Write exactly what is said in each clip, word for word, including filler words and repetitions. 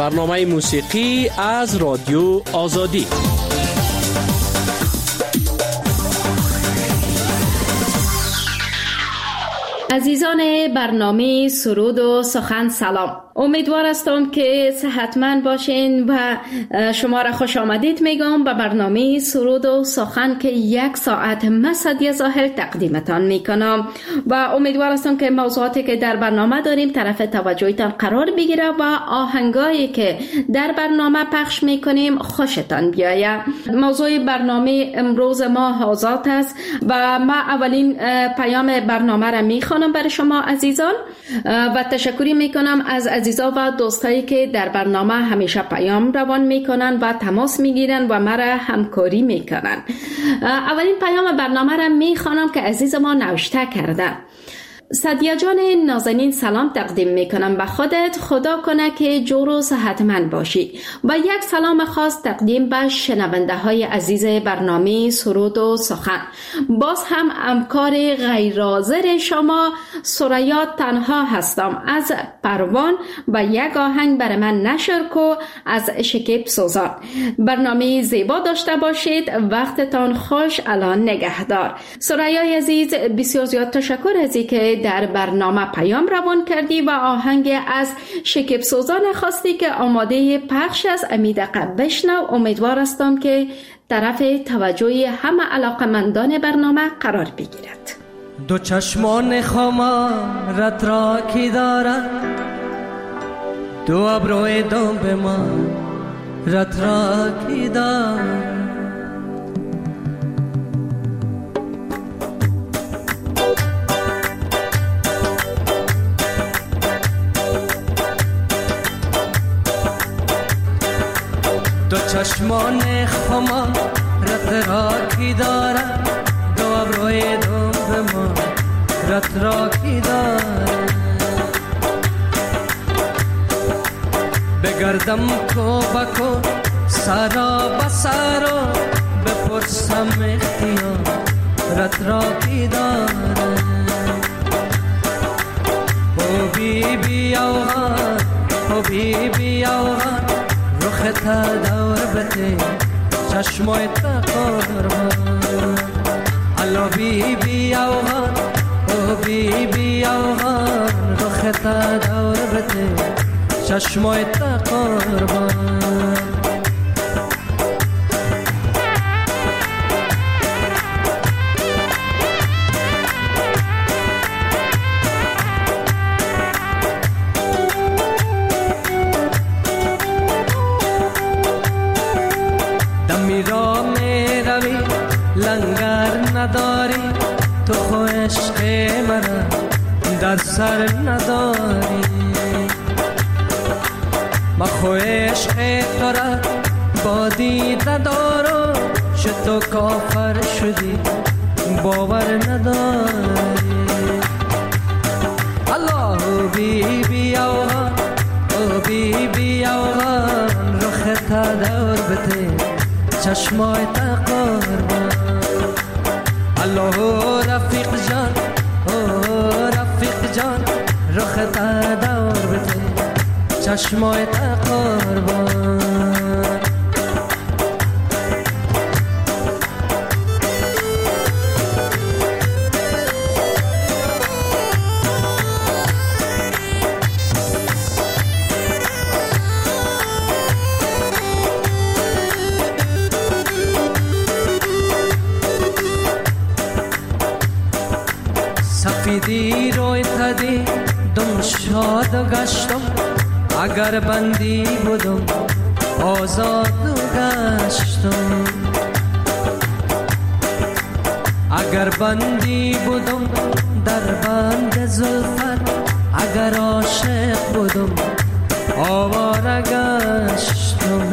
برنامه موسیقی از رادیو آزادی. عزیزان برنامه سرود و سخن سلام. امیدوار هستم که صحتمند باشین و شما را خوش آمدید میگم به برنامه سرود و سخن که یک ساعت مسعدی ظاهر تقدیمتان میکنم و امیدوار هستم که موضوعاتی که در برنامه داریم طرف توجهتان قرار بگیره و آهنگایی که در برنامه پخش میکنیم خوشتان بیاید. موضوع برنامه امروز ما آزاد است و ما اولین پیام برنامه را میخوانم برای شما عزیزان و تشکری میکنم از عزیزا و دوستایی که در برنامه همیشه پیام روان میکنن و تماس میگیرن و مرا همکاری میکنن. اولین پیام برنامه را میخوانم که عزیز ما نوشته کرده: سدیه جان نازنین سلام تقدیم میکنم به خودت، خدا کنه که جور و صحتمند باشی و یک سلام خاص تقدیم به شنونده های عزیز برنامه سرود و سخن. باز هم همکار غیرحاضر شما ثریا تنها هستم از پروان و یک آهنگ برای من نشر کو از شکیب سوزان. برنامه زیبا داشته باشید، وقتتان خوش، الان نگهدار. ثریا عزیز بسیار زیاد تشکر از اینکه در برنامه پیام روان کردی و آهنگ از شکیب سوزان خواستی که آماده پخش از امید قبشنو. امیدوار هستم که طرف توجه همه علاقمندان برنامه قرار بگیرد. دو چشمان خمارت را کی دارد، دو ابروی دم به ما رت را کی دارد. دو چشمان خمار رت را کی دارد، دو ابروی دم به ما رت را کی دارد. بگردم کو بکو سرا بسرا، بپرسم اختیار رت را کی دارد. او بی بی اوغان، او بی بی اوغان، رخ تا دور بته چشمای تا قربان. الو بی بی اوغان، او بی بی اوغان، رخ تا دور بته چشمای تا قربان. لنگر نداری تو خو عشق مرا در سر نداری، ما خو عشق تو را با دیده دارم، چه تو کافر شدی باور نداری. الله بی بی اوغان، او بی بی اوغان، رخ تا دور بته چشمای تا قربان. الله رفیق جان، او رفیق جان، رخ تا دور بده چشمای تا قربان. سفیدی روی تدی دم شاد گشتم، اگر بندی بودم آزاد گشتم. اگر بندی بودم در بند زلفت، اگر عاشق بودم آواره گشتم.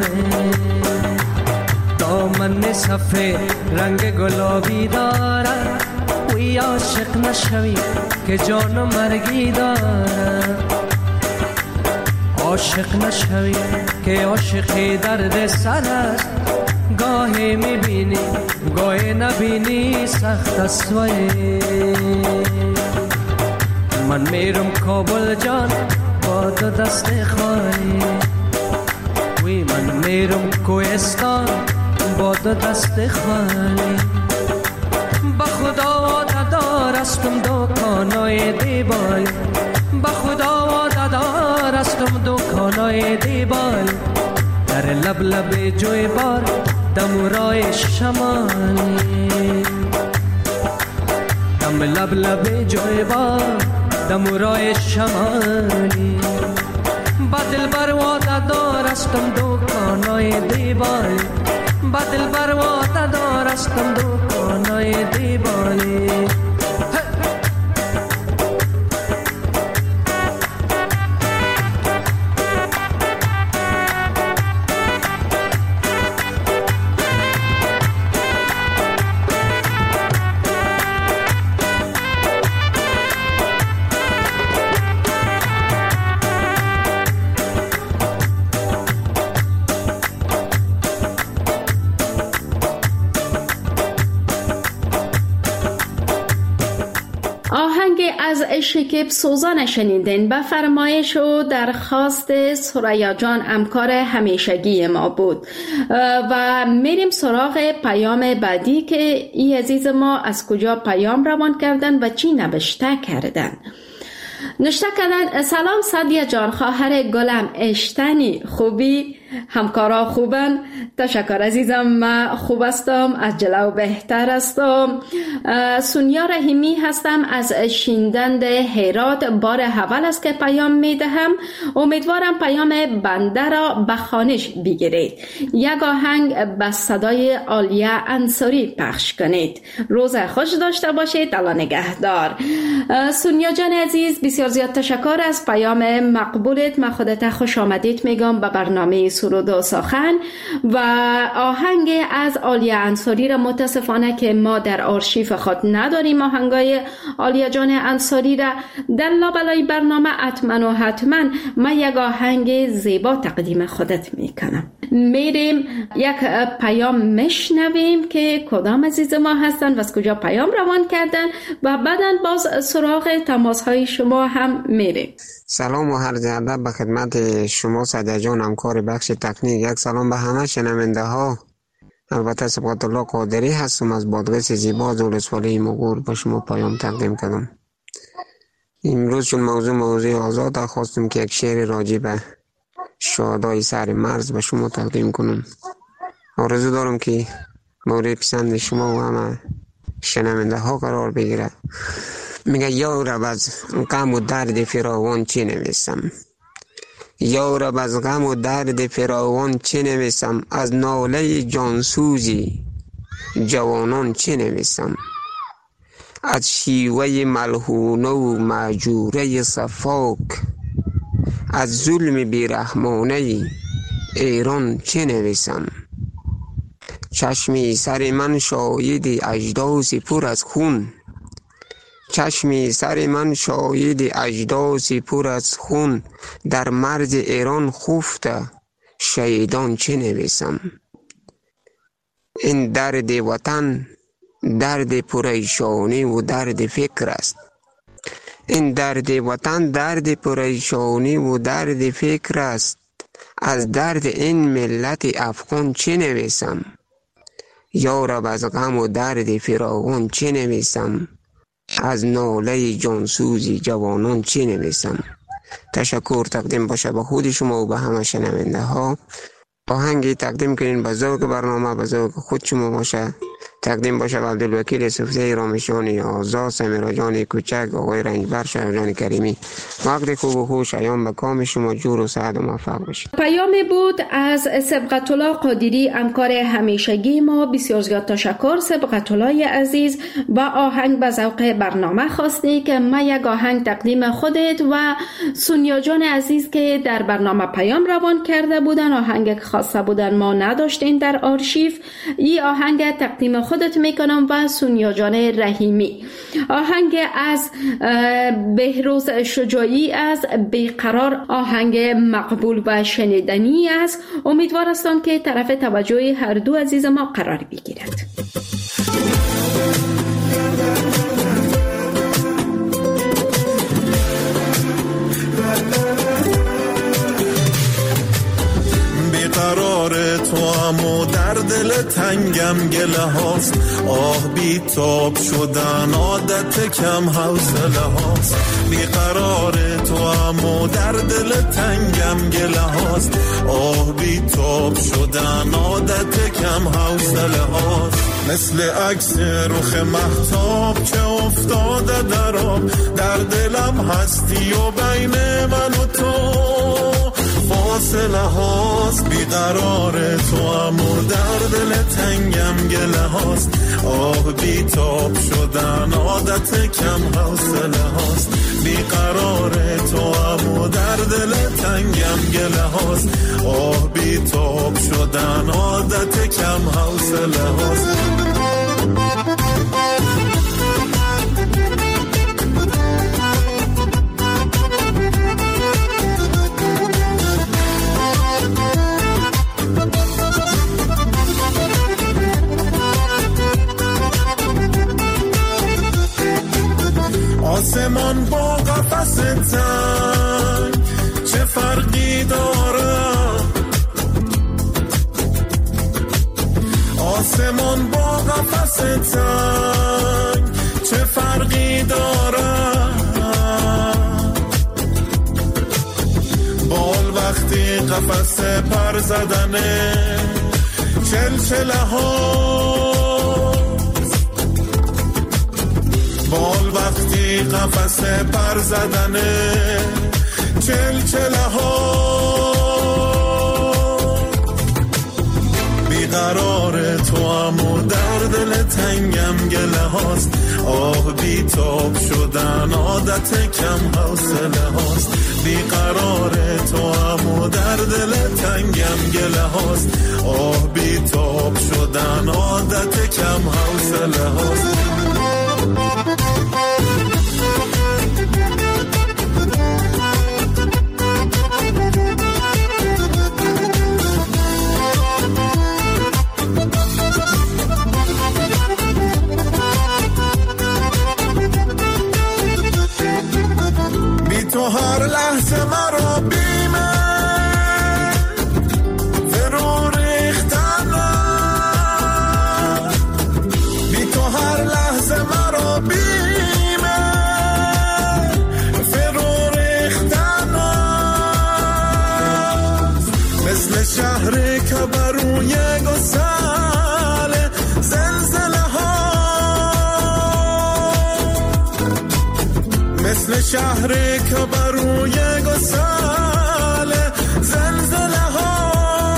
دامن سفید رنگ گلابی دارد، وی عاشق نشوی که جان و مرگی دارد. عاشق نشوی که عاشقی درد سر است، گاهی میبینی گاهی نبینی سخت است. من میرم کابل جان با دو دست خالی، من میرم کوهستان با دو دست خالی. با خدا ددار استم دکانای دیبال، با خدا ددار استم دکانای دیبال. در لب لب جوی بار دمورای شمالی، دم لب لب جوی بار دمورای شمالی. با دل بر وعده دار استم دکانای دیبال، با دل بر وعده دار استم دکانای دیبالی. از شکیب سوزان شنیدین. به فرمایش و درخواست ثریا جان همکار همیشگی ما بود و میریم سراغ پیام بعدی که ای عزیز ما از کجا پیام روان کردن و چی نوشته کردن. نوشته کردن: سلام سعدیه جان، خواهر گلم اشتنی، خوبی؟ همکارا خوبن؟ تشکر عزیزم، من خوب هستم، از جلو بهتر هستم. سونیا رحیمی هستم از شیندند هرات. بار اول است که پیام میدهم، امیدوارم پیام بنده را به خوانش بگیرید. یک آهنگ به صدای عالیه انصاری پخش کنید. روز خوش داشته باشید. الله نگهدار. سونیا جان عزیز، بسیار زیاد تشکر از پیام مقبولت. من خودت خوش آمدید میگم به برنامه سرود و سخن. و آهنگ از عالیه انصاری را متاسفانه که ما در آرشیف خود نداریم، آهنگای عالیه جان انصاری را در لابلای برنامه حتما و حتما من یک آهنگ زیبا تقدیم خودت میکنم. میریم یک پیام مشنویم که کدام عزیز ما هستن و از کجا پیام روان کردن و بعداً باز سراغ تماس های شما هم میریم. سلام و عرض ادب به خدمت شما سعدیه جان، همکار بخش تکنیک. یک سلام به همه شنونده ها. البته سبقت الله قادری هستم از بادغیس زیبا زولسوالی مغور با شما پیام تقدیم کردم. امروز چون موضوع موضوع آزاد خواستم که یک شعر راجع به شهدای سر مرز به شما تقدیم کنم. آرزو دارم که مورد پسند شما و همه شنونده ها قرار بگیره. میگه یا رب از غم و درد فراوان چی نویسم، یا رب از غم و درد فراوان چی نویسم، از ناله جانسوزی جوانان چی نویسم، از شیوه ملحونه و مهجوره صفاک، از ظلم بیرحمانه ایران چی نویسم. چشمی سر من شاید اجداث پر از خون، چشمی سر من شاید اجداث پر از خون، در مرز ایران خفته شهیدان چه نویسم. این درد وطن درد پریشانی و درد فکر است، این درد وطن درد پریشانی و درد فکر است، از درد این ملت افغان چه نویسم. یا رب از غم و درد فراوان چه نویسم، از ناله جانسوزی جوانان چه نویسم. تشکر تقدیم باشه به خود شما و به همه شنونده ها. آهنگی تقدیم کنین به ذوق برنامه، به ذوق خود شما باشه. تقدیم باشه به عبدالوکیل صوفی رامشانی آزاد، سمیرا جان کوچک، آقای رنجبر، شهر جان کریمی. وقت خوب و خوش ایام به کام شما جور و سعد و موفق باشید. پیامی بود از سبقت الله قادری، همکار همیشگی ما. بسیار زیاد تشکر سبقت الله عزیز. و آهنگ به ذوق برنامه خواستی که ما یک آهنگ تقدیم خودت و سونیا جان عزیز که در برنامه پیام روان کرده بودن، آهنگ خواسته بودن ما نداشتیم در آرشیو. این آهنگ تقدیم خودت میکنم و سونیا جان رحیمی. آهنگ از بهروز شجاعی از بیقرار، آهنگ مقبول و شنیدنی است. امیدوار هستم که طرف توجه هر دو عزیز ما قرار بگیرد. بیقرار و در دل تنگم گله هاست. آه بی تاب شدن عادت کم حوصله هاست. بیقرار تو هم و در دل تنگم گله هاست. آه بی تاب شدن عادت کم حوصله هاست. مثل عکس رخ مهتاب که افتاده در آب، در دلم هستی و بین من و تو فاصله هاست. بیقرار تو هم و در دل تنگم گله هاست. آه بی تاب شدن عادت کم حوصله هاست. بیقرار تو هم و در دل تنگم گله هاست. آه بی تاب شدن عادت کم حوصله هاست. آسمان با قفس تنگ چه فرقی داره؟ آسمان با قفس تنگ چه فرقی داره؟ بال وقتی قفس پر زدنه چلچله ها، بال وقتی قفس پر زدنه چلچله ها. بیقرار تو هم و در دل تنگم گله هاست. آه بی تاب شدن عادت کم حوصله هاست. بیقرار تو هم و در دل تنگم گله هاست. آه بی تاب شدن عادت کم حوصله هاست. تو هر لحظه مرا بیمه فرو ریختنه. بی تو هر لحظه مرا بیمه فرو ریختنه. مثل شهری که بروی گسل زلزله ها، مثل شهری که بروی گسل زلزله ها.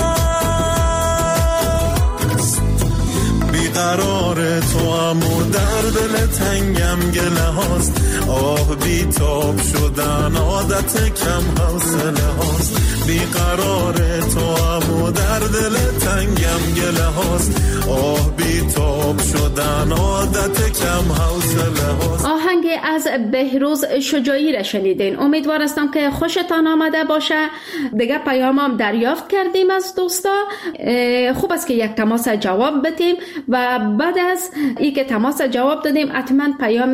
بیقرار تو هم و در دل تنگم گله هاست. آه بی تاب شدن عادت کم حوصله هاست. بیقرار تو هم و در دل تنگم گله هاست. آه بی تاب شدن عادت کم حوصله هاست. آهنگ از بهروز شجاعی را شنیدین. امیدوار هستم که خوشتان آمده باشه. دیگه پیامم دریافت کردیم از دوستا. خوب است که یک تماس جواب بدیم و بعد از این که تماس جواب دادیم حتما پیام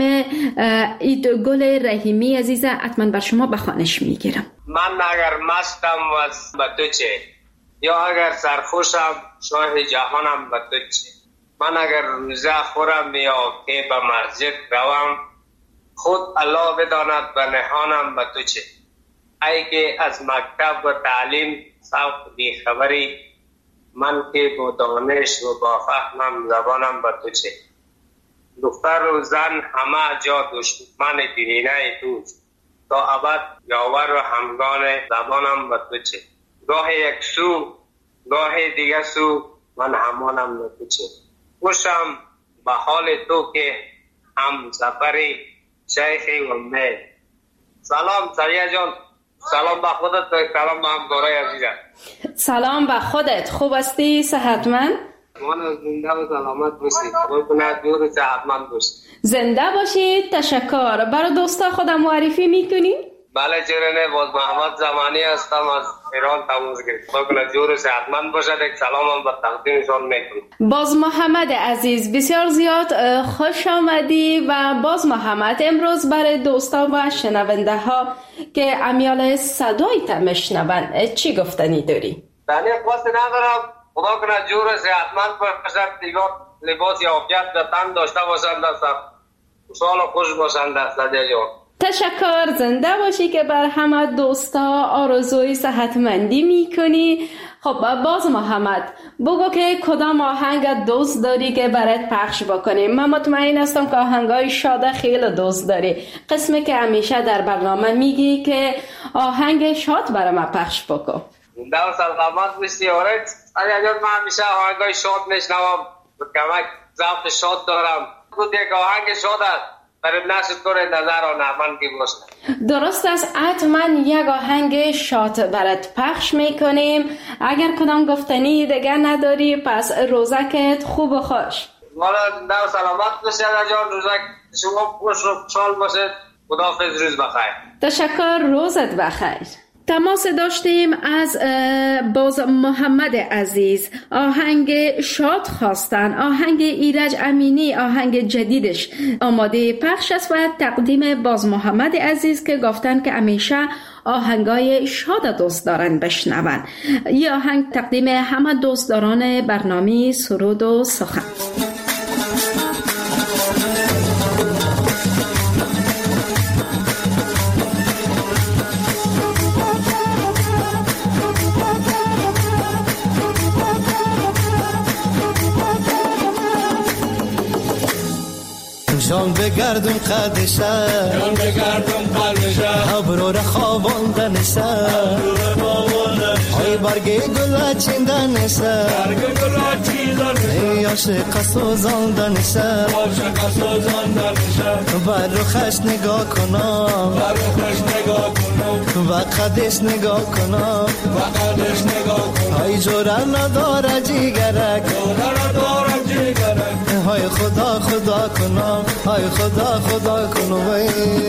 ایدگل رحیمی عزیز حتما بر شما به خوانش میگیرم. من اگر مستم و به تو چه، یا اگر سرخوشم شاه جهانم به تو چه. من اگر روزه خورم یا که به مسجد روم، خود الله بداند به نهانم به تو چه. ای که از مکتب و تعلیم سوق بی خبری، من که با دانش و با فهمم زبانم به تو چه. دختر و زن همه جا دشمن دینه توست، تا ابد یاور و همگان زبانم به تو چه. گاه یک سو گاه دیگه سو، من همانم به تو چه. خوشم به حال تو که هم سفری شیخی و مید. سلام سریع جان. سلام به خودت و سلام به همکارای عزیزم. سلام به خودت. خوب هستی؟ صحتمند؟ من زنده و سلامت باشید. قربونت دور و صحتمند باشید. زنده باشید. تشکر. برای دوستا خودم معرفی میکنی؟ بله چرا باز محمد زمانی هستم، از ایران تماس گرفتم. قربونت دور و صحتمند باشد. یک سلامم به تقدیمشان میکنم. باز محمد عزیز بسیار زیاد خوش آمدی. و باز محمد امروز برای دوستا و شنونده ها که امیال صدای تا میشنون چی گفتنی داری؟ بله خواست ندارم. خدا کنه جور صحتمند باشد، دیگر لباس عافیت به تن داشته باشند، خوشحال و خوش باشند سعدیه جان. تشکر، زنده باشی که بر همه دوستا آرزوی صحتمندی میکنی. خب باز محمد بگو که کدام آهنگ دوست داری که برات پخش بکنیم؟ من مطمئن هستم که آهنگای شاد خیلی دوست داری، قسمی که همیشه در برنامه میگی که آهنگ شاد برای من پخش بکن. در سلامت باشی. آره اگر من همیشه آهنگای شاد میشنوم، کمک ذوق شاد دارم. خود یک آهنگ شاد است برای نشد کنه نظر و نمن که باشه. درست است، حتما یک آهنگ شاد برات پخش میکنیم. اگر کدام گفتنی دیگر نداری پس روزکت خوب و خوش. والا زنده و سلامت باشید جان، روزک شما خوش و خوشحال باشید. خداحافظ، روز بخیر. تشکر، روزت بخیر. تماس داشتیم از باز محمد عزیز، آهنگ شاد خواستن. آهنگ ایرج امینی، آهنگ جدیدش آماده پخش است و تقدیم باز محمد عزیز که گفتن که همیشه آهنگای شاد دوست دارن بشنون. این آهنگ تقدیم همه دوستداران برنامه سرود و سخن. جان بگردم قدشه، جان بگردم قلبشه، ابرو را خواباندنشه، ای برگ گل چیندنشه، برگ گل چیندنشه، ای عاشق سوزاندنشه، عاشق سوزاندنشه، بر روخش نگاه کنم، بر روخش نگاه کنم، و قدش نگاه کنم، و قدش نگاه کنم، ای جوره نداره جیگرک، جوره نداره جیگرک، های خدا خدا کنم، های خدا خدا کنم. ای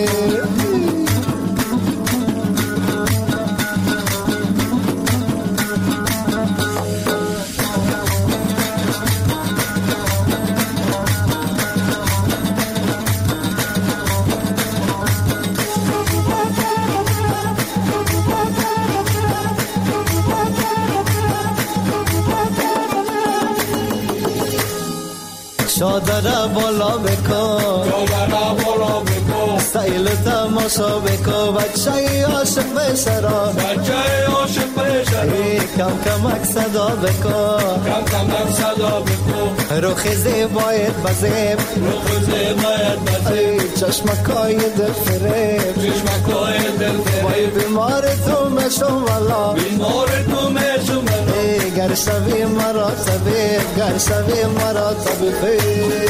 شادره بالا بکن، شادره بالا بکن، سیل تماشا بکن، بچه عاشق بشرا، بچه عاشق بشرا، کم کمک صدا بکن، کم کمک صدا بکن، روخ زیبایت بزیب، روخ زیبایت بزیب، چشمکای دل فریب، چشمکای دل فریب، بیمار تو مشم والا، بیمار تو مشم والا، گر شوی مرا طبیب، گر شوی مرا طبیب.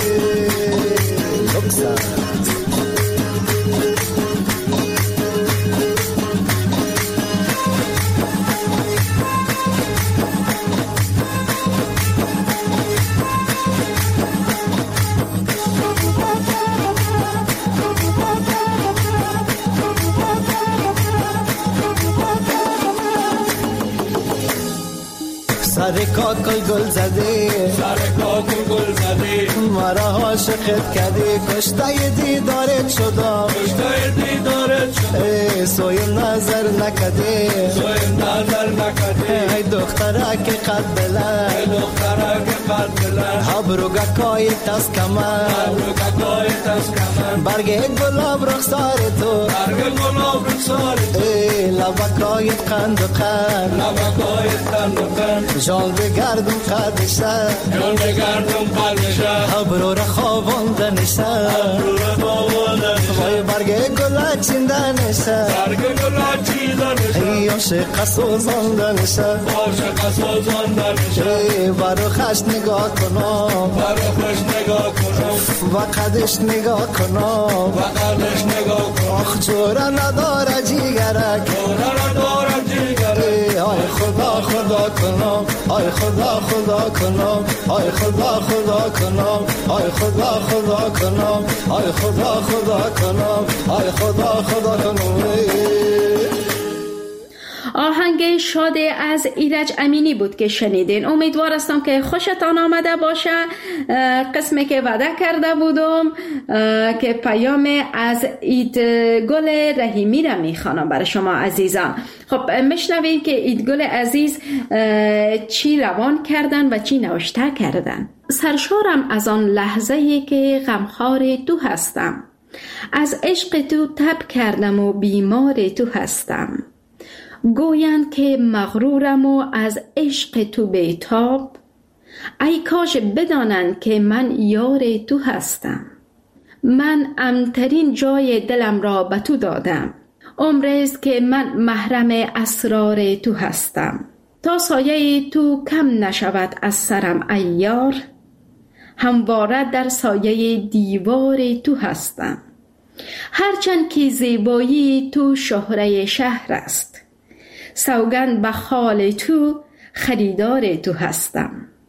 سر کاکل گل زدی، سر کاکل گل زدی، مرا عاشقت کردی، کشته دیدارت شدم، کشته دیدارت شدم، سویم نظر نکردی، سویم نظر نکردی، ای دختره که قد بلند، ای دختره که قد بلند، ابرو گکای تست کمر، ابرو گکای تست کمر، برگ گلاب رخسار تو، برگ گلاب رخسار تو، لبکای قند و قند، لبکای قند و قند، جان بگردم قدشه، جان بگردم قلبشه، ابرو را خواباندنشه، ابرو را خواباندنشه، وای برگ گل چیندنشه، برگ گل چیندنشه، ای عاشق سوزاندنشه، عاشق سوزاندنشه، برو خش نگاه کنم، برو خوش نگاه کنم، و قدش نگاه کنم، و قدش نگاه کنم، آخ جوره نداره جیگرک، جوره نداره جیگرک، آی خدا خدا کنم، آی خدا خدا کنم، آی خدا خدا کنم، آی خدا خدا کنم، آی خدا خدا کنم، آی خدا خدا کنم. آهنگ شاد از ایرج امینی بود که شنیدین. امیدوار هستم که خوشتان آمده باشه. قسمی که وعده کرده بودم که پیام از ایدگل رحیمی را میخوانم برای شما عزیزان. خب میشنویم که ایدگل عزیز چی روان کردن و چی نوشته کردن. سرشارم از آن لحظه‌ای که غمخوار تو هستم، از عشق تو تب کردم و بیمار تو هستم. گویند که مغرورم و از عشق تو بیتاب، ای کاش بدانند که من یار تو هستم. من امترین جای دلم را به تو دادم، عمرست که من محرم اسرار تو هستم. تا سایه تو کم نشود از سرم ای یار، همواره در سایه دیوار تو هستم. هرچند که زیبایی تو شهره شهر است، سوگند به خال تو خریدار تو هستم.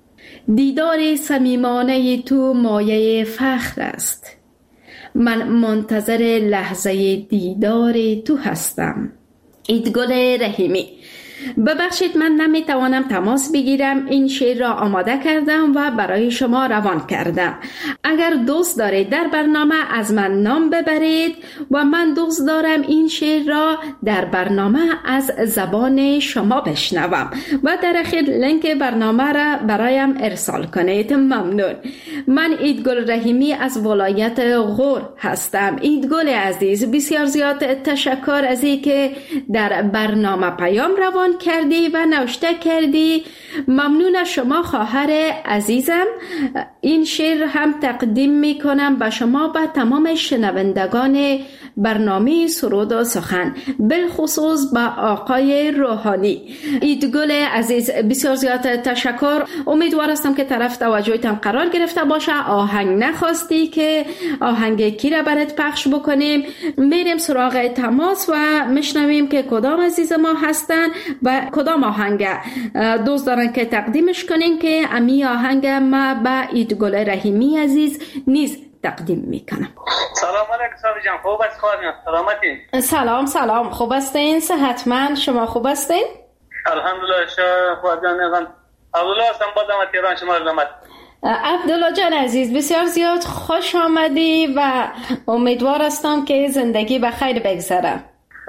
دیدار صمیمانه تو مایه فخر است، من منتظر لحظه دیدار تو هستم. ایدگل رحیمی. ببخشید من نمیتوانم تماس بگیرم، این شعر را آماده کردم و برای شما روان کردم. اگر دوست دارید در برنامه از من نام ببرید و من دوست دارم این شعر را در برنامه از زبان شما بشنوم و در اخیر لینک برنامه را برایم ارسال کنید. ممنون. من ایدگل رحیمی از ولایت غور هستم. ایدگل عزیز، بسیار زیاد تشکر از این که در برنامه پیام روان کردی و نوشته کردی. ممنون از شما خواهر عزیزم. این شعر هم تقدیم می کنم به شما و تمام شنوندگان برنامه سرود و سخن، بالخصوص به آقای روحانی. ایدگل عزیز بسیار زیاد تشکر. امیدوار هستم که طرف توجهتان قرار گرفته باشه. آهنگ نخواستی که آهنگ کی را برات پخش بکنیم؟ میریم سراغ تماس و میشنویم که کدام عزیز ما هستن و کدام آهنگ دوست دارن که تقدیمش کنین که امی آهنگ ما به ایدگل رحیمی عزیز نیز تقدیم میکنم. سلام علیکم صاحب جان، خوب است خواهرم؟ سلامتی؟ سلام سلام، خوب هستین؟ صحتمند؟ شما خوب هستین؟ الحمدلله شما خواهر جان. نگم عبدالله هستم، بازم تهران شما رحمت. عبدالله جان عزیز بسیار زیاد خوش آمدی و امیدوار هستم که زندگی به خیر بگذره.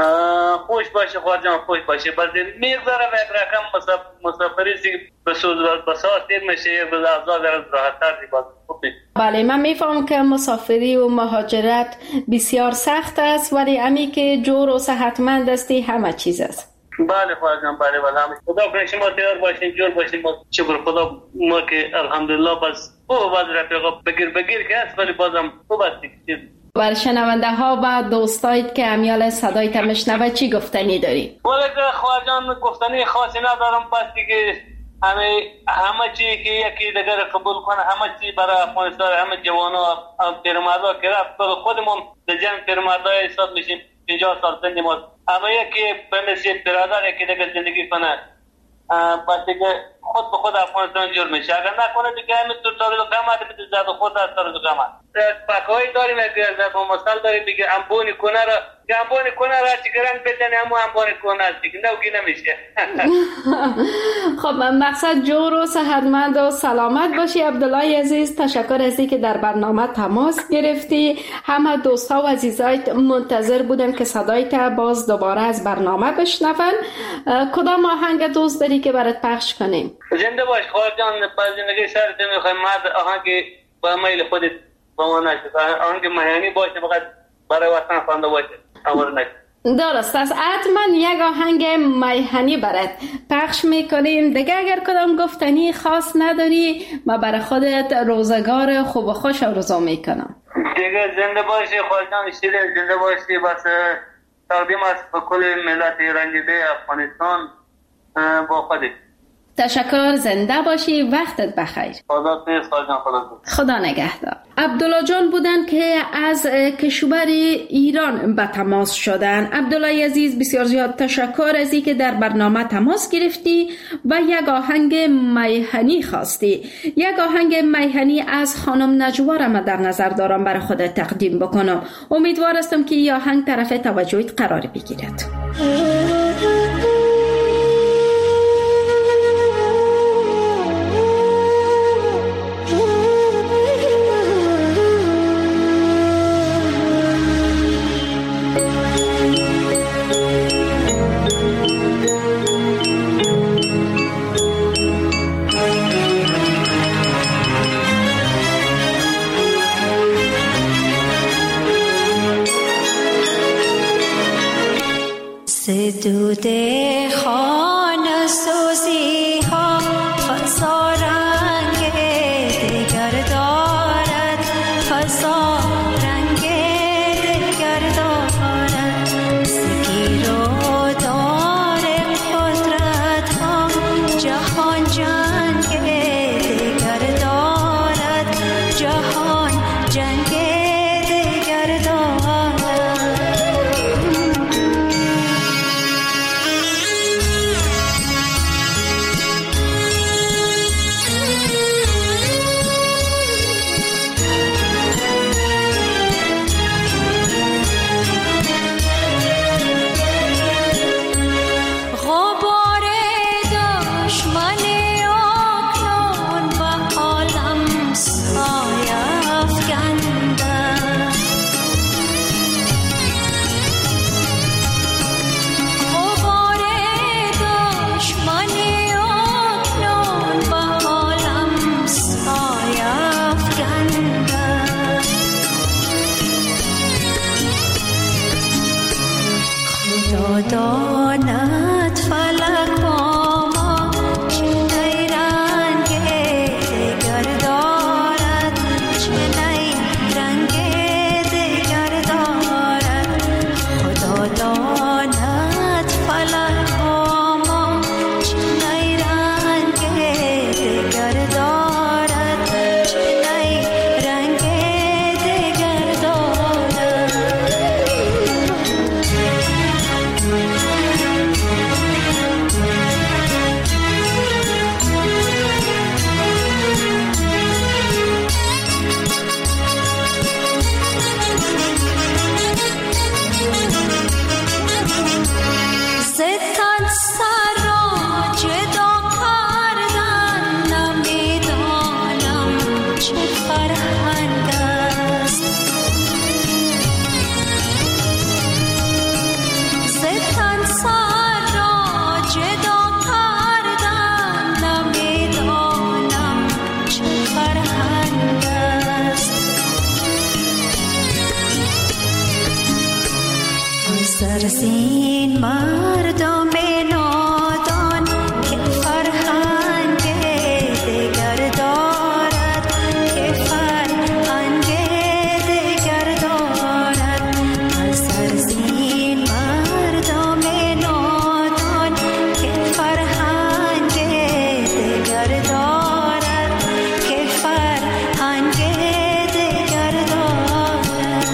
خوش باشه خواهر جان، خوش باشه. بس میگذره و یک رقم مسافری سی بسوز بساس دیر میشه، یک روز افضل در راحت تر دی. بله من میفهمم که مسافری و مهاجرت بسیار سخت است، ولی امی که جور و صحتمند استی همه چیز است. بله خواهر جان، بله بله. خدا کنه شما تیار باشین، جور باشین. شکر خدا ما که الحمدلله بس او باز رفیقا بگیر بگیر که هست، ولی بازم خوب هستی. بر شنونده ها و دوستایت که امیال صدایت میشنوه چی گفتنی داری؟ ولی خواهر جان گفتنی خاصی ندارم، بس دیگه همه همه چی که یکی دیگر قبول کنه، همه چی برای افغانستان، همه جوانا پیرمردا که رفت خودمون در جمع پیرمردا حساب میشیم. پنجاه سال سن ما اما یکی به مثل برادر یکی دیگه زندگی کنه، بس دیگه خود به خود افغانستان جور میشه. اگر نکنه دیگه همین تو طور قامت بده زد خود از طور قامت پاکایی داریم، یک از مسئله داریم دیگه انبونی کنه را انبونی کنه را چیکارن بدن همو انبونی کنه دیگه نوگی نمیشه. خب مقصد جور و صحتمند و سلامت باشی عبدالله عزیز. تشکر از اینکه در برنامه تماس گرفتی. همه دوستا و عزیزایت منتظر بودن که صدایت باز دوباره از برنامه بشنون. کدام آهنگ دوست داری که برات پخش کنیم؟ زنده باش خواهر جان، با زندگی سرت میخوایم مرد آهنگ با میل خودت با ما نشد، آهنگ مهانی باشه، فقط برای وطن خوانده باشه. درست است. حتما یک آهنگ میهنی برات پخش میکنیم دیگه. اگر کدام گفتنی خاص نداری ما برای خودت روزگار خوب و خوش آرزو میکنم. دیگه زنده باشی خواهر جان، شیره زنده باشی. بس تقدیم است به کل ملت رنجیده افغانستان با خودت. تشکر، زنده باشی، وقتت بخیر. خدا پیز خواهر جان، خدا پیز. خدا نگهدار. عبدالله جان بودن که از کشور ایران به تماس شدن. عبدالله عزیز بسیار زیاد تشکر از اینکه در برنامه تماس گرفتی و یک آهنگ میهنی خواستی. یک آهنگ میهنی از خانم نجوا را من در نظر دارم برای خودت تقدیم بکنم. امیدوار هستم که این آهنگ طرف توجهت قرار بگیرد. دود خانه سوزی ها فضا رنگ دیگر دارد، فضا رنگ دیگر دارد. سگیر و دار قدرت ها جهان جنگ دیگر دارد، جهان جنگ دیگر دارد. داند فلک با ما چه نی رنگ دیگر دارد، چه نی رنگ دیگر دارد. خدا داند فلک با ما چه نی رنگ دیگر دارد، چه نی رنگ دیگر دارد. زتن سر را جدا کردن نمیدانم چه فرهنگ است. زتن سر را جدا کردن نمیدانم چه فرهنگ است. سرزین مردم نادان که فرهنگ دیگر دارد، که فرهنگ دیگر دارد. سرزین مردم نادان که فرهنگ دیگر دارد، که فرهنگ دیگر دارد.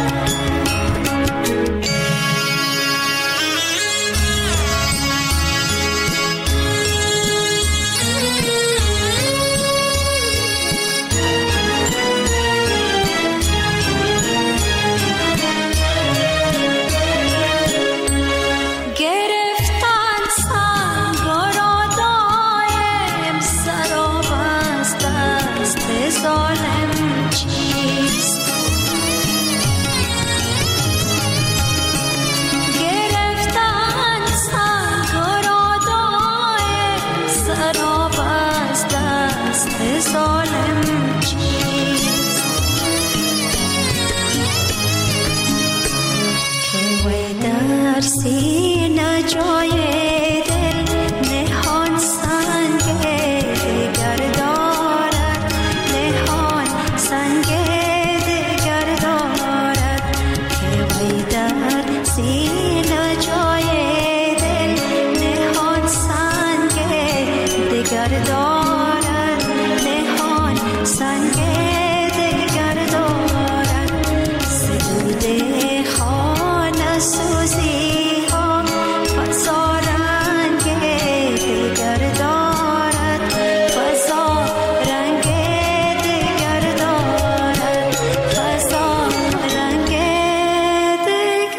گرفتن سنگ را دایم سراب از دست ظالم چیست. گرفتن سنگ را دایم سراب از دست ظالم چیست. که وی در سینه جای دل نهان سنگ دیگر دارد، نهان سنگ دیگر دارد. که وی در سینه جای دل نهان سنگ دیگر دارد، نهان سنگ دیگر دارد. سدود خانه سوزی ها فضا رنگ دیگر دارد، فضا رنگ دیگر دارد، فضا رنگ دیگر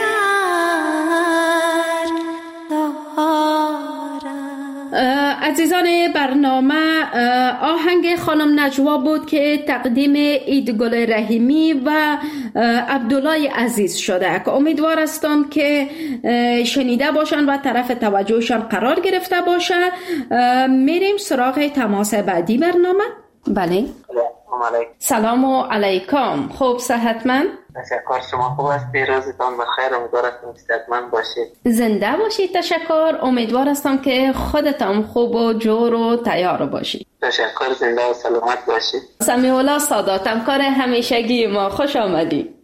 دارد. عزیزان برنامه، آهنگ خانم نجوا بود که تقدیم ایدگل رحیمی و عبدالله عزیز شده که امیدوار هستم که شنیده باشن و طرف توجهشان قرار گرفته باشن. میریم سراغ تماس بعدی برنامه. بله. سلام علیکم. سلام و علیکم. خوب صحتمند؟ تشکر. شما خوب هستید؟ روزتان بخیر. امیدوارم که صحتمند باشید. زنده باشید. تشکر. امیدوار هستم که خودتان خوب و جور و تیار باشید. تشکر. زنده و سلامت باشید. سمیع الله سادات، همکار همیشگی ما، خوش آمدید.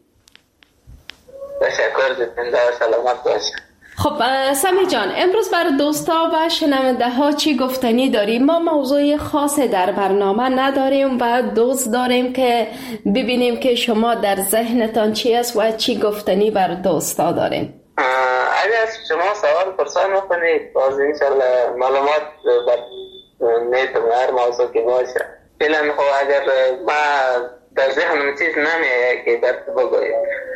تشکر. زنده و سلامت باشید. خب سمی جان، امروز بر دوستا و شنونده ها چی گفتنی داریم؟ ما موضوع خاصی در برنامه نداریم و دوست داریم که ببینیم که شما در ذهنتان چی است و چی گفتنی بر دوستا داریم. اگر از شما سوال پرسان میکنید باز انشالله معلومات بر نیتم هر موضوع که باشه. فعلا خب اگر ما در ذهنم چیز نمیه که در بگویم.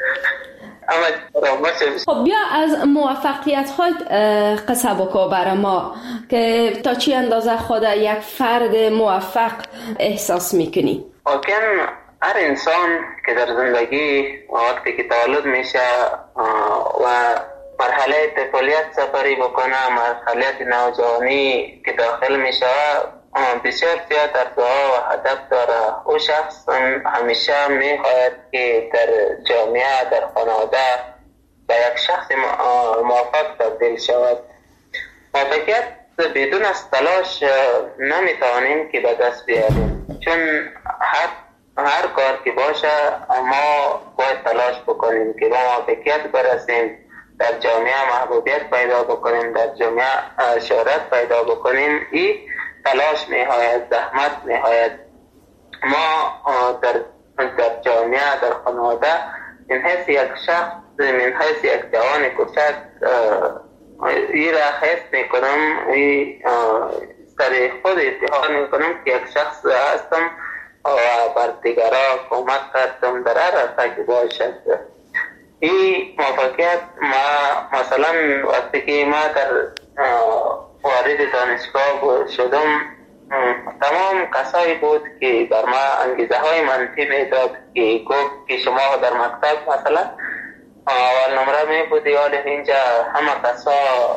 خب بیا از موفقیت های قصه بکو برای ما که تا چی اندازه خود یک فرد موفق احساس میکنی؟ ممکن هر انسان که در زندگی وقتی که تولد میشه و مرحله طفولیت سفری بکنه، مرحله نوجوانی که داخل میشه، بسیار زیاد ارزوها و هدف داره. او شخص همیشه میخواهد که در جامعه، در خانواده به یک شخص موفق تبدیل شود. موفقیت بدون از تلاش نمیتوانیم که به دست بیاریم، چون هر هر کار که باشه ما باید تلاش بکنیم که به موفقیت برسیم، در جامعه محبوبیت پیدا بکنیم، در جامعه شهرت پیدا بکنیم. این تلاش می‌آید، زحمت می‌آید. ما در در جامعه، در خانواده من حیث یک شخص، من حیث یک جوان کوچک این را حس میکنم، این سر خود اتحاد میکنم که یک شخص هستم و بر دیگران کمک کردم در هر رفته که باشد. این موفقیت ما مثلا وقتی که ما در وارد دانشگاه شدم، تمام کسایی بود که بر ما انگیزه های منفی میداد که گفت که شما در مکتب مثلا اول نمره می بودی، حال اینجا همه کسا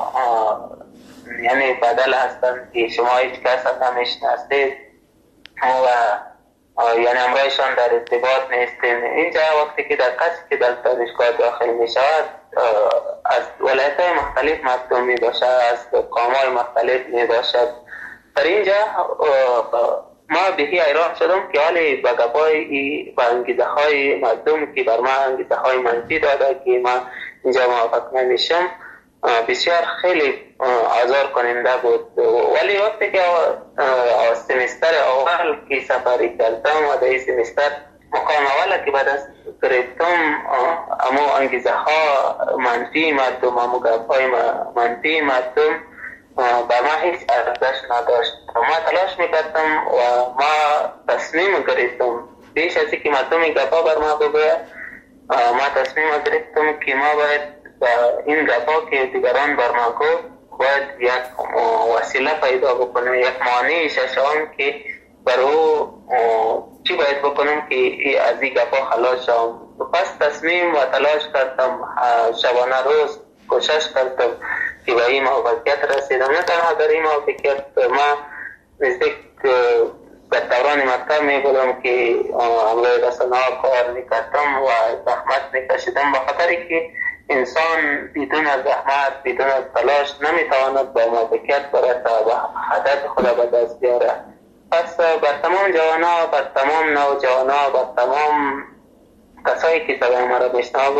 یعنی بدل هستند که شما هیچ کس نمیشناسید و یعنی امرایشان در ارتباط نیستین. اینجا وقتی که در کسی که در دانشگاه داخل می شود از ولایت های مختلف مردم می باشد، از قوم های مختلف می باشد. در اینجا ما بهی ایران شدم که حالی با گپای با انگیزه های مردم که بر ما انگیزه های منفی داده که ما اینجا موفق نمیشم بسیار خیلی آزار کننده بود. ولی وقتی که سمستر اول که سفری کردم و در سمستر مقام اول که بعد از گرفتم امو انگیزه ها منفی مردم، امو گپای منفی مردم بر ما هیچ ارزش نداشت. ما تلاش میکردم و ما تصمیم گرفتم پیش از اینکه مردم این گپا بر ما بگوید، ما تصمیم گرفتم که ما باید با این گپا که دیگران بر ما گفت باید یک وسیله پیدا بکنم، یک مانع ششم که بر او چی باید بکنم که از این گپا خلاص شم. پس تصمیم و تلاش کردم، شبانه روز کوشش کردم که به این موفقیت رسیدم. نه تنها در این موفقیت ما نزدیک در دوران مکتب می بودم که امروی رسانه ها کار میکردم و زحمت میکشیدم، به خاطری که انسان بدون زحمت، بدون تلاش نمیتواند به موفقیت برسه و هدف خود به دست بیاره. پس بر تمام جوانا، بر تمام نوجوانا، بر تمام کسایی که صدای ما را بشنوه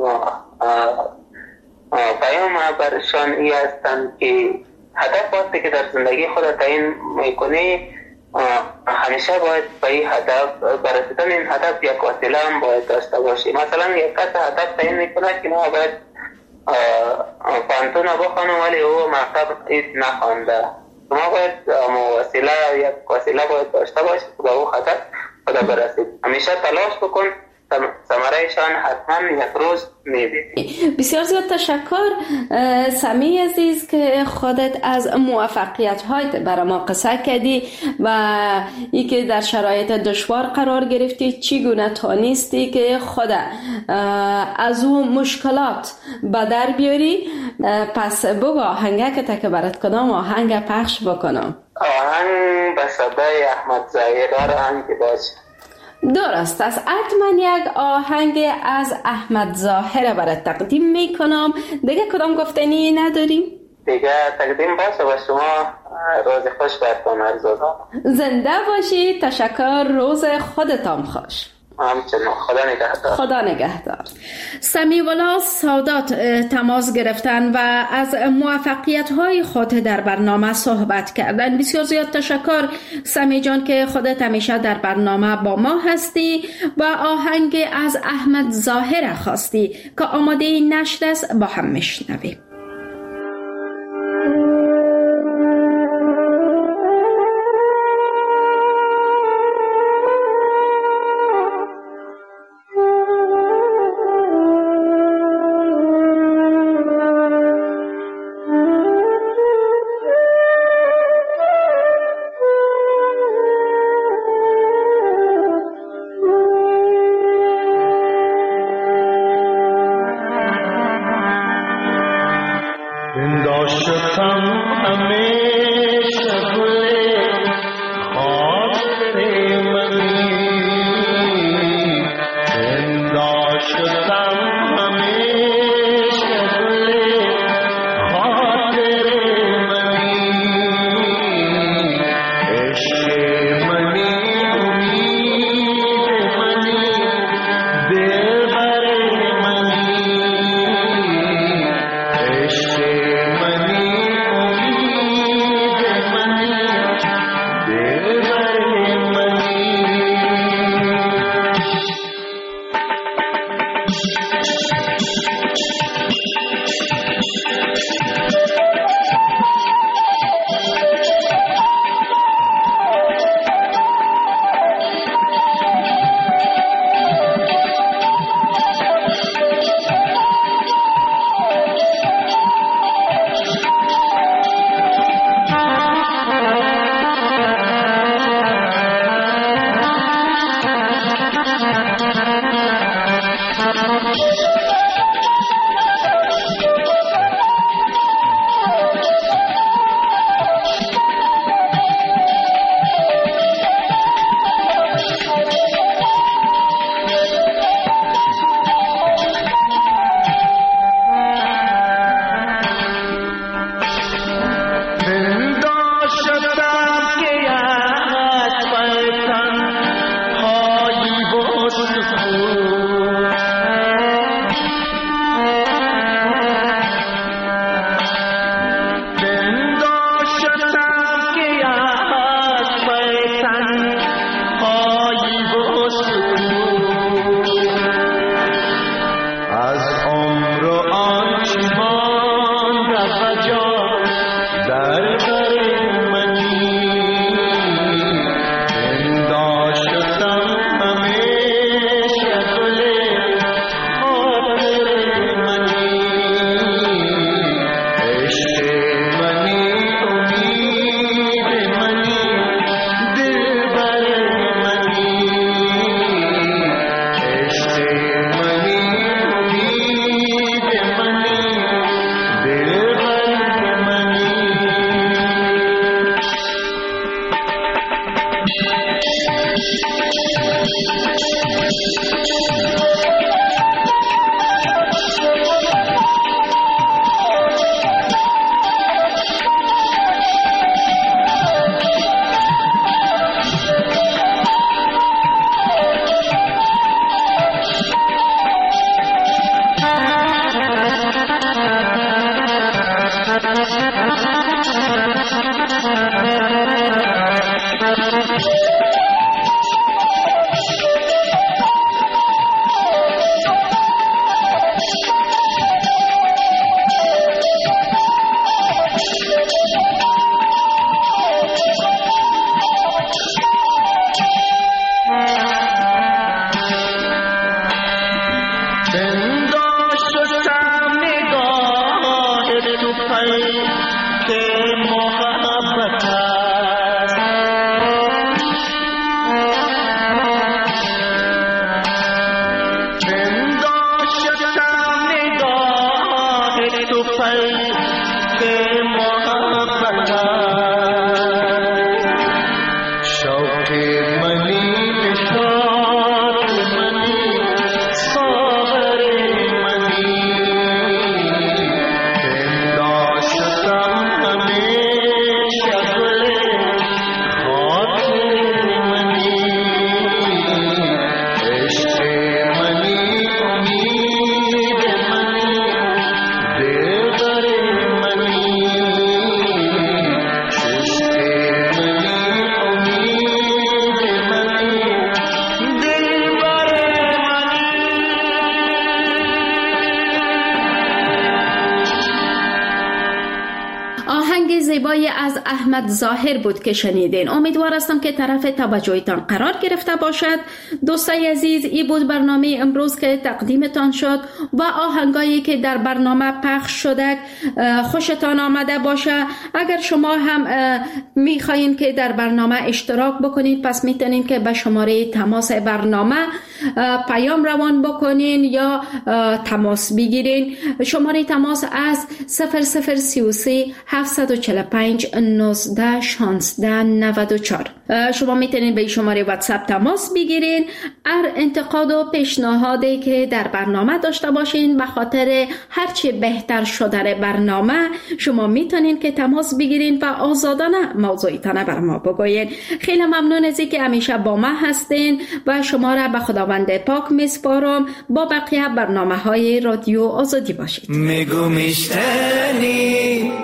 پیام برشان ای هستند که هدف وقتی که در زندگی خود تعیین میکنی همیشه باید به این هدف برسیدن این هدف یک وسیله هم باید داشته باشی. مثلا یک کس هدف تعیین میکنه که ما باید پانتون بخوانم ولی او مکتب ایت نخوانده. ما باید وسیله یک وسیله باید داشته باشی که به او هدف خود برسید. همیشه تلاش بکن، ثمره‌شان حتما یک روز می‌بینی. بسیار زیاد تشکر سمی عزیز که خودت از موفقیت‌هایت برای ما قصه کردی و ای که در شرایط دشوار قرار گرفتی چگونه تانستی که خود از اون مشکلات به در بیاری. پس بگو آهنگه که برات کنم آهنگ پخش بکنم. آهنگ به صدای احمد ظاهری آهنگ باشه. درست است. حتما یک آهنگ از احمد ظاهر برات تقدیم میکنم. دیگه کدام گفتنی نداریم؟ دیگه تقدیم باشه با شما. روز خوش براتون آرزو دارم. زنده باشی. تشکر. روز خودتان خوش. همچنان. خدا نگهدار. خدا نگهدار. سمیع الله سادات تماس گرفتن و از موفقیت های خود در برنامه صحبت کردن. بسیار زیاد تشکر سمیع جان که خودت همیشه در برنامه با ما هستی و آهنگ از احمد ظاهر خواستی که آماده نشر است. با هم میشنویم. शौके मनी निशान زیبایی از احمد ظاهر بود که شنیدین. امیدوار هستم که طرف توجهتان قرار گرفته باشد. دوستای عزیز، این بود برنامه امروز که تقدیمتان شد و آهنگایی که در برنامه پخش شده خوشتان آمده باشه. اگر شما هم میخواین که در برنامه اشتراک بکنید، پس میتونین که به شماره تماس برنامه پیام روان بکنین یا تماس بگیرین. شماره تماس از صفر صفر سی و سه هفت چهار پنج نوزده شانزده نود و چهار. شما میتونین به شماره واتساپ تماس بگیرین. هر انتقاد و پیشنهادی که در برنامه داشته باشین به خاطر هرچی بهتر شدن برنامه، شما میتونین که تماس بگیرین و آزادانه موضوعتان بر ما بگوین. خیلی ممنون از اینکه همیشه با ما هستین و شما را به خداوند پاک میسپارم. با بقیه برنامه های رادیو آزادی باشید. میگو میشتنی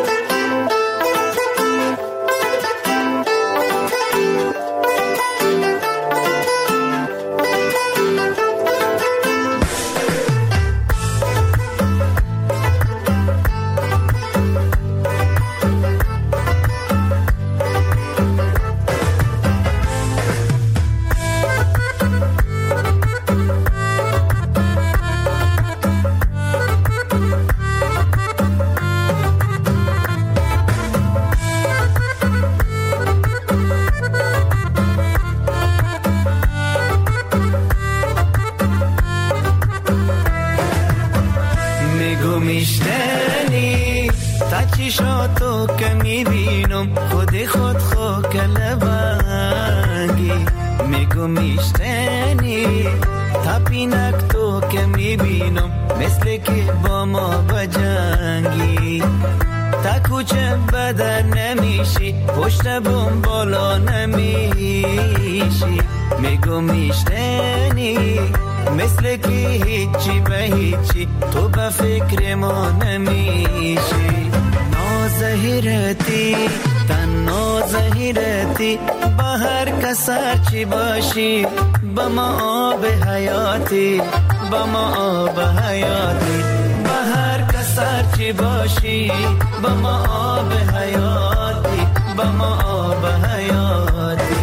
تو که میبینم خودی خود خو کلبنگی. میگو میشتنی تا پینک تو که میبینم مثل که با ما بجنگی. تا کوچه بدر نمیشی پشت بوم بالا نمیشی. میگو میشتنی مثل که هیچی به هیچی تو به فکر ما نمیشی. نازهیرتی تنها زهیرتی با هر کسر چی باشی با ما آب حیاتی با ما آب حیاتی. با هر کسر چی باشی با ما آب حیاتی با ما آب حیاتی.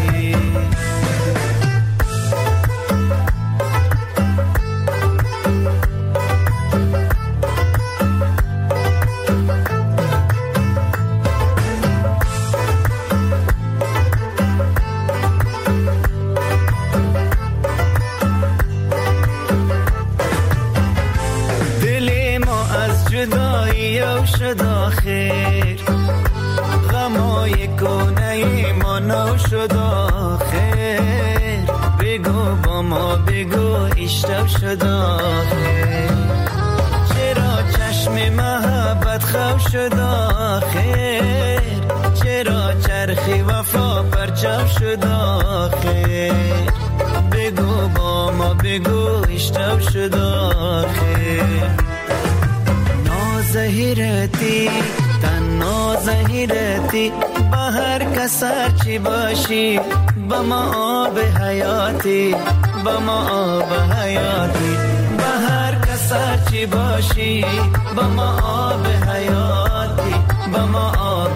شد آخر غمای کنه ما نو شد آخر. بگو با ما بگو اشتب شد آخر. چرا چشم محبت خو شد آخر. چرا چرخی وفا پرچم شد آخر. بگو با ما بگو اشتب شد آخر. زهیرتی تنها زهیرتی با هر کسر چی باشی با ما آب حیاتی با ما آب حیاتی. با هر کسر چی باشی با ما آب حیاتی با ما آب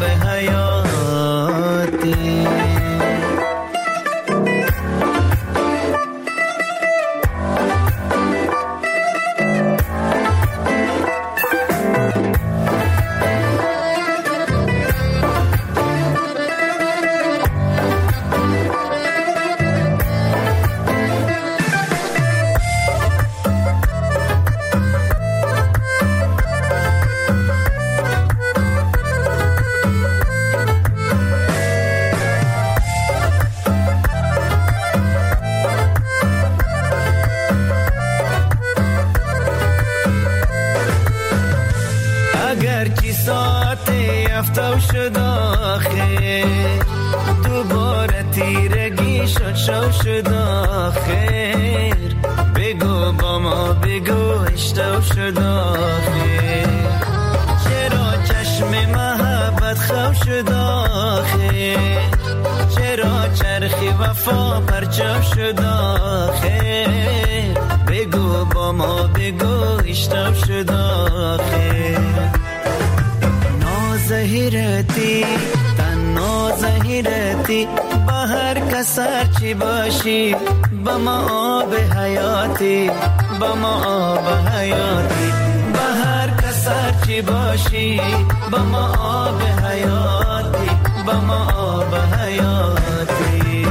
حیاتی. تو شد آخر دوباره تیرگی شد شو شد آخر. بگو با ما بگو اشتو شد آخر. چرا چشم محبت خو شد آخر. چرا چرخی وفا پرچم شد آخر. بگو با ما بگو اشتو شد آخر. زهیرتی تنها زهیرتی بهر کسر چی باشی با ما آب حیاتی با ما آب حیاتی بهر کسر چی باشی با ما آب حیاتی با ما آب حیاتی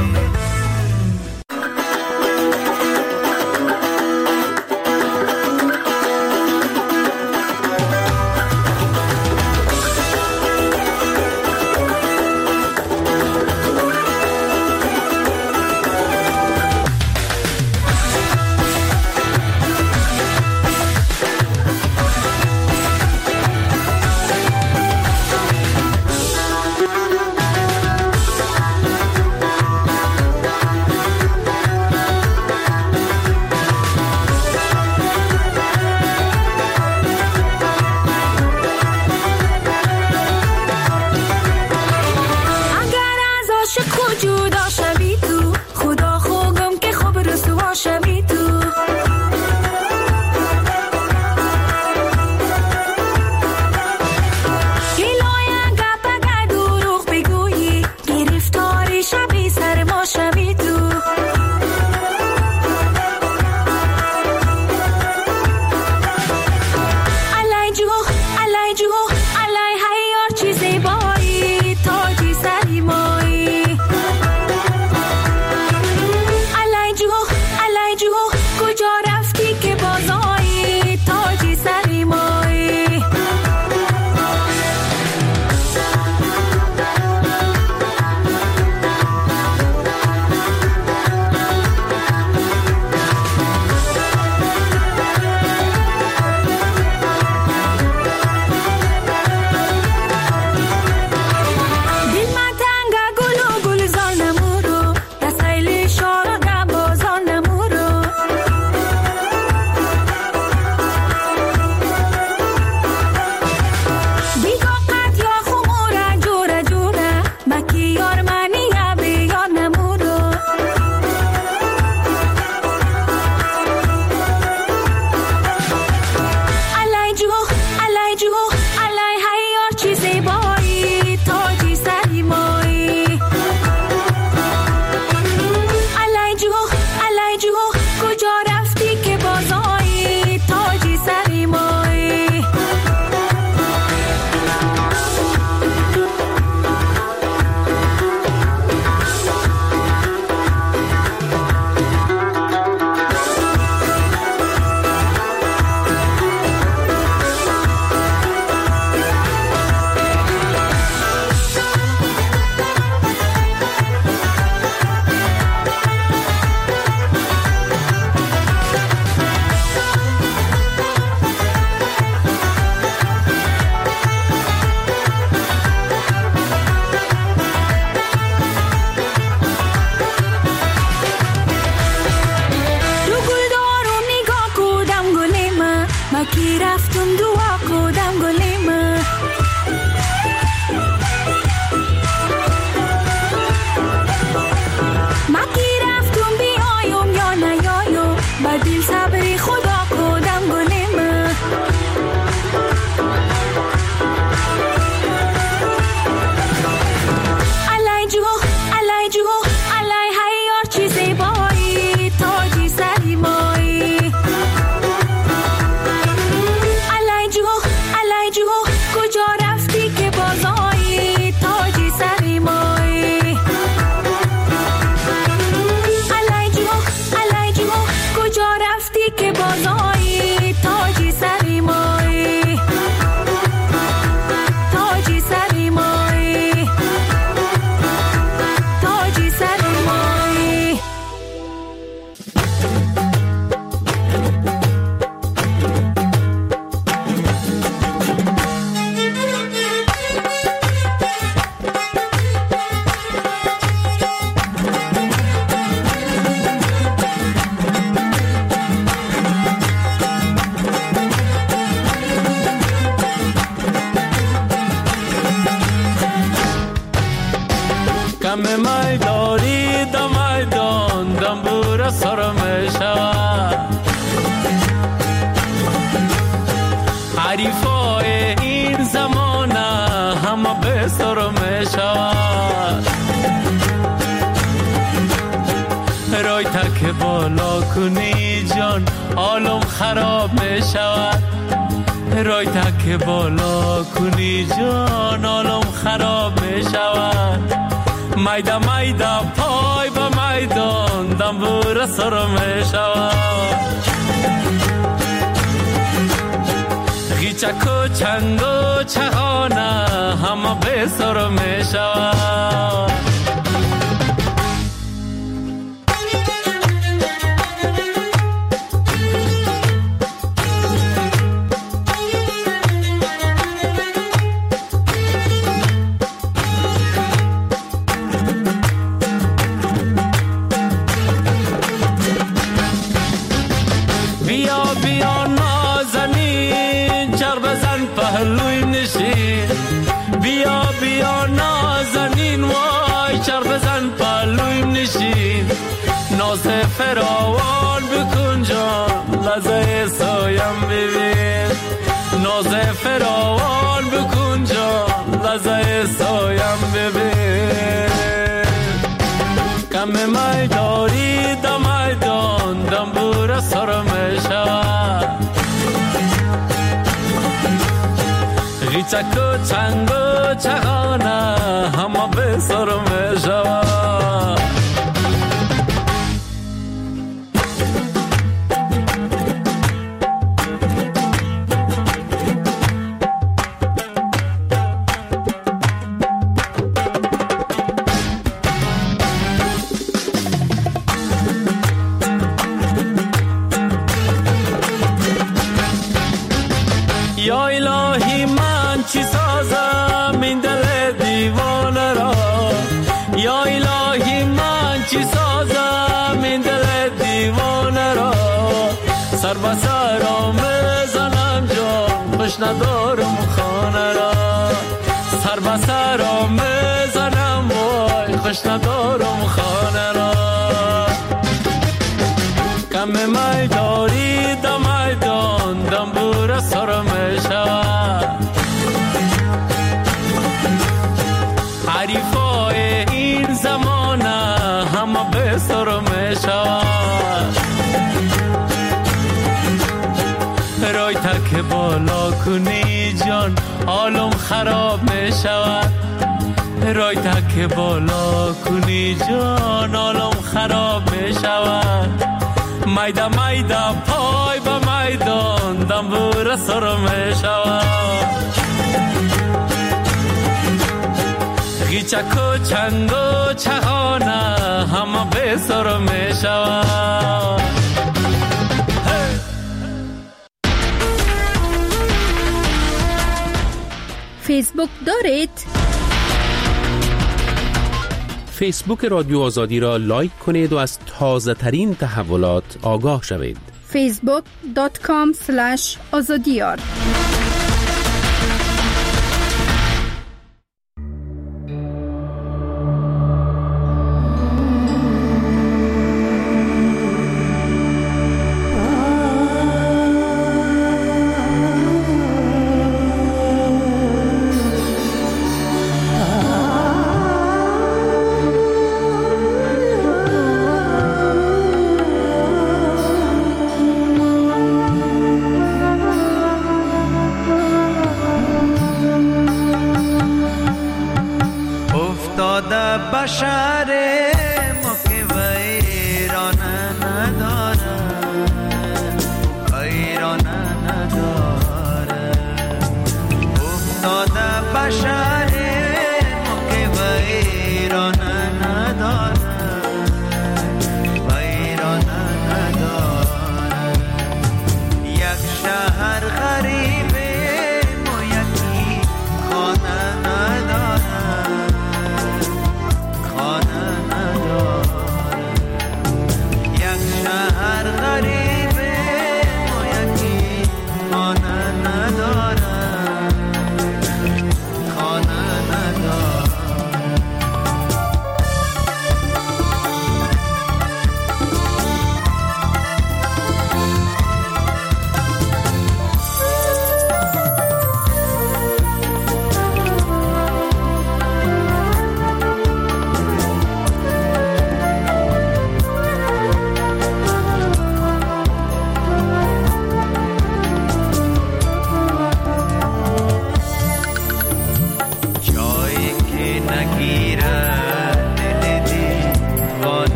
بالا کنی جان عالم خراب می شود. رای تک بالا کنی جان عالم خراب می شود. میدا میدا پای با میدان دنبور سر می شود. غیچک و چنگ و چهانه همه به سر می شود. بیا بیا نازنین وای چر بزن پلویم نشین. ناز فراوان بکن جان لحظه سایم ببین. ناز فراوان بکن جان لحظه سایم ببین. کم میداری دم میدان دنبور سر میشود. غیچک و چنگ و چغانه همه به سر می شود. یا الهی من چی سازم این دل دیوانه را. یا الهی من چی سازم این دل دیوانه را. سر به سرم بزنم جان خوش ندارم خانه را. سر به سرم بزنم وای خوش ندارم خانه را. کم میداری دم میدان دنبور سر می شود. حریفای این زمانه همه به سر می شود. رای تک بالا کنی جان عالم خراب می شود. رای تک بالا کنی جان عالم خراب می شود. میدا میدا پای با میدان دنبور سر می شود. غیچک و چنگ و چهانه همه به سر می شود. فیسبوک دارید؟ فیسبوک رادیو آزادی را لایک کنید و از تازه ترین تحولات آگاه شوید. فیسبوک دات کام اسلش آزادیار.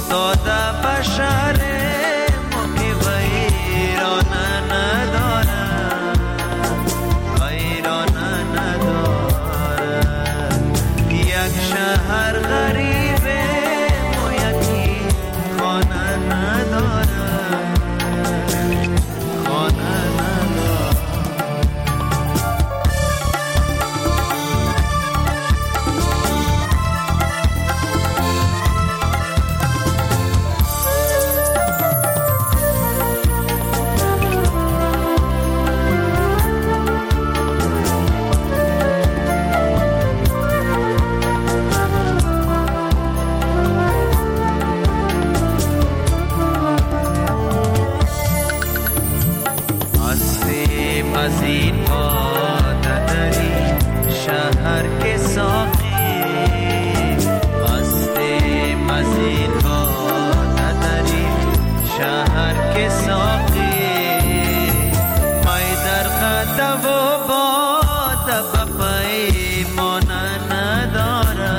افتاده بشر ما که ویرانه نداره، ویرانه نداره. یک شهر غریبه ما یکی خانه نداره، خانه نداره. از این مادری شهر که ساقی، هستیم از این مادری شهر که ساقی. مای در خطا و باد پیمانه نداره،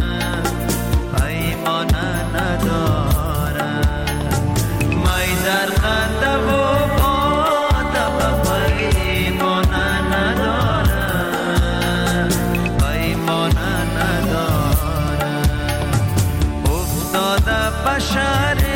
پیمانه نداره. مای در خطا و شهر